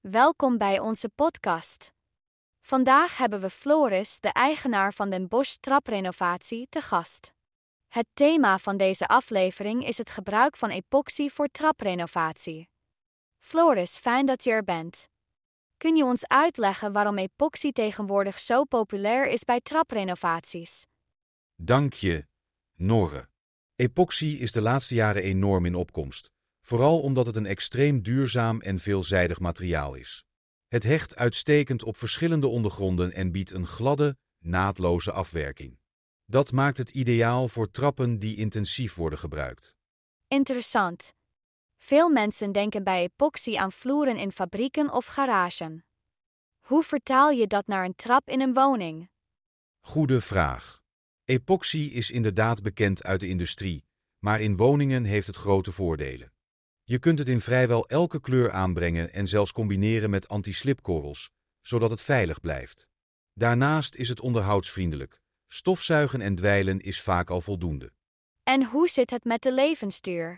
Welkom bij onze podcast. Vandaag hebben we Floris, de eigenaar van Den Bosch Traprenovatie, te gast. Het thema van deze aflevering is het gebruik van epoxy voor traprenovatie. Floris, fijn dat je er bent. Kun je ons uitleggen waarom epoxy tegenwoordig zo populair is bij traprenovaties? Dank je, Norre. Epoxy is de laatste jaren enorm in opkomst, vooral omdat het een extreem duurzaam en veelzijdig materiaal is. Het hecht uitstekend op verschillende ondergronden en biedt een gladde, naadloze afwerking. Dat maakt het ideaal voor trappen die intensief worden gebruikt. Interessant. Veel mensen denken bij epoxy aan vloeren in fabrieken of garagen. Hoe vertaal je dat naar een trap in een woning? Goede vraag. Epoxy is inderdaad bekend uit de industrie, maar in woningen heeft het grote voordelen. Je kunt het in vrijwel elke kleur aanbrengen en zelfs combineren met anti-slipkorrels, zodat het veilig blijft. Daarnaast is het onderhoudsvriendelijk. Stofzuigen en dweilen is vaak al voldoende. En hoe zit het met de levensduur?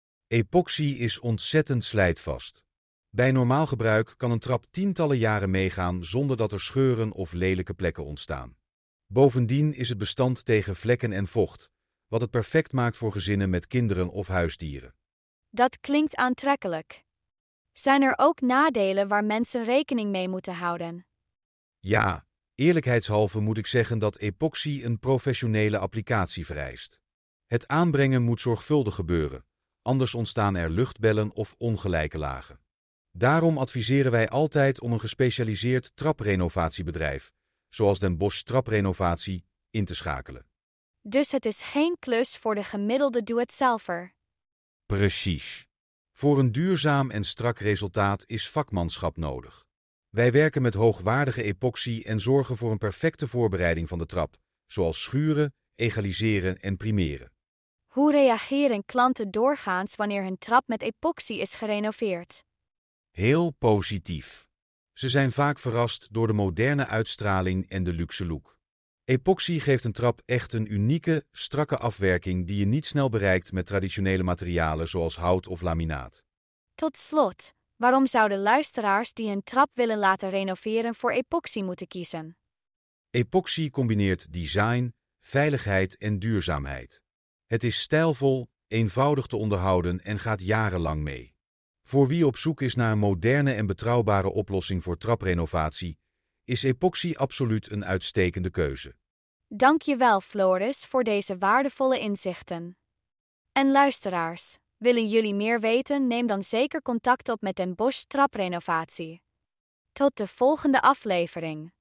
Epoxy is ontzettend slijtvast. Bij normaal gebruik kan een trap tientallen jaren meegaan zonder dat er scheuren of lelijke plekken ontstaan. Bovendien is het bestand tegen vlekken en vocht, wat het perfect maakt voor gezinnen met kinderen of huisdieren. Dat klinkt aantrekkelijk. Zijn er ook nadelen waar mensen rekening mee moeten houden? Ja, eerlijkheidshalve moet ik zeggen dat epoxy een professionele applicatie vereist. Het aanbrengen moet zorgvuldig gebeuren, anders ontstaan er luchtbellen of ongelijke lagen. Daarom adviseren wij altijd om een gespecialiseerd traprenovatierbedrijf, zoals Den Bosch Traprenovatie, in te schakelen. Dus het is geen klus voor de gemiddelde doe-het-zelver. Precies. Voor een duurzaam en strak resultaat is vakmanschap nodig. Wij werken met hoogwaardige epoxy en zorgen voor een perfecte voorbereiding van de trap, zoals schuren, egaliseren en primeren. Hoe reageren klanten doorgaans wanneer hun trap met epoxy is gerenoveerd? Heel positief. Ze zijn vaak verrast door de moderne uitstraling en de luxe look. Epoxy geeft een trap echt een unieke, strakke afwerking die je niet snel bereikt met traditionele materialen zoals hout of laminaat. Tot slot, waarom zouden luisteraars die hun trap willen laten renoveren voor epoxy moeten kiezen? Epoxy combineert design, veiligheid en duurzaamheid. Het is stijlvol, eenvoudig te onderhouden en gaat jarenlang mee. Voor wie op zoek is naar een moderne en betrouwbare oplossing voor traprenovatie, is epoxy absoluut een uitstekende keuze. Dank je wel, Floris, voor deze waardevolle inzichten. En luisteraars, willen jullie meer weten? Neem dan zeker contact op met Den Bosch Traprenovatie. Tot de volgende aflevering.